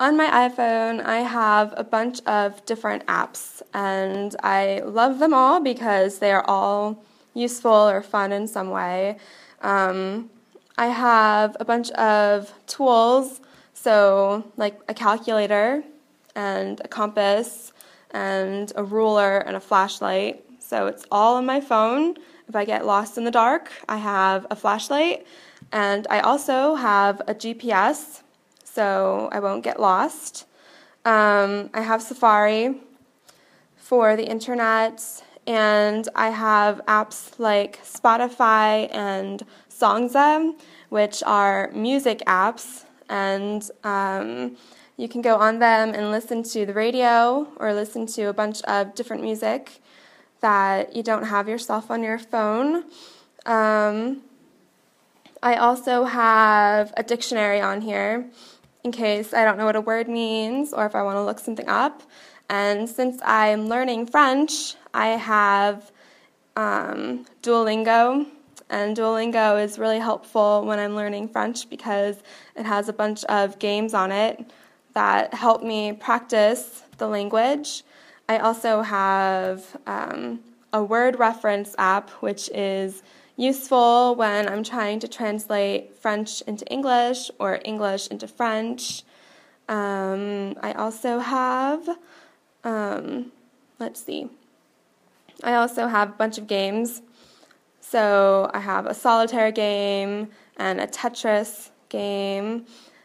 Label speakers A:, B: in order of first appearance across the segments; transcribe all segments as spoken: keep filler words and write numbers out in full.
A: On my iPhone, I have a bunch of different apps, and I love them all because they are all useful or fun in some way. Um, I have a bunch of tools, so like a calculator and a compass and a ruler and a flashlight. So it's all on my phone. If I get lost in the dark, I have a flashlight, and I also have a G P S, so I won't get lost. Um, I have Safari for the internet, and I have apps like Spotify and Songza, which are music apps, and um, you can go on them and listen to the radio or listen to a bunch of different music that you don't have yourself on your phone. Um, I also have a dictionary on here in case I don't know what a word means or if I want to look something up. And since I'm learning French, I have um, Duolingo, and Duolingo is really helpful when I'm learning French because it has a bunch of games on it that help me practice the language. I also have um, a word reference app, which is useful when I'm trying to translate French into English or English into French. Um, I also have, um, let's see, I also have a bunch of games. So I have a solitaire game and a Tetris game,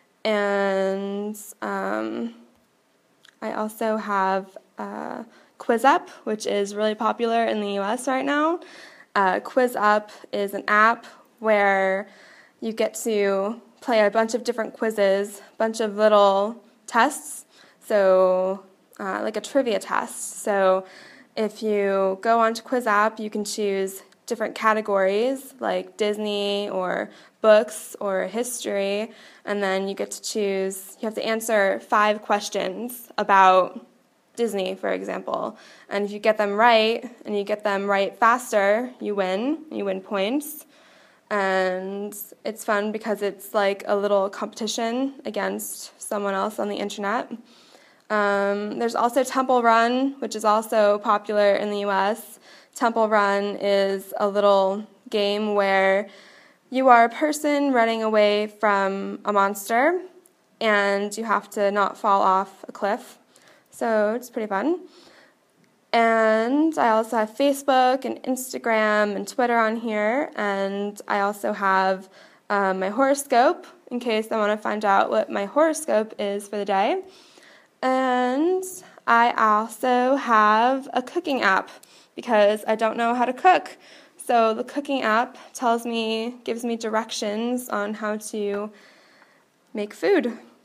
A: and um, I also have uh, QuizUp, which is really popular in the U S right now. Uh, QuizUp is an app where you get to play a bunch of different quizzes, a bunch of little tests, so uh, like a trivia test. So if you go onto QuizUp, you can choose different categories like Disney or books or history, and then you get to choose, you have to answer five questions about Disney, for example. And if you get them right, and you get them right faster, you win. You win points. And it's fun because it's like a little competition against someone else on the internet. Um, there's also Temple Run, which is also popular in the U S. Temple Run is a little game where you are a person running away from a monster, and you have to not fall off a cliff. So it's pretty fun. And I also have Facebook and Instagram and Twitter on here. And I also have uh, my horoscope in case I want to find out what my horoscope is for the day. And I also have a cooking app because I don't know how to cook. So the cooking app tells me, gives me directions on how to make food.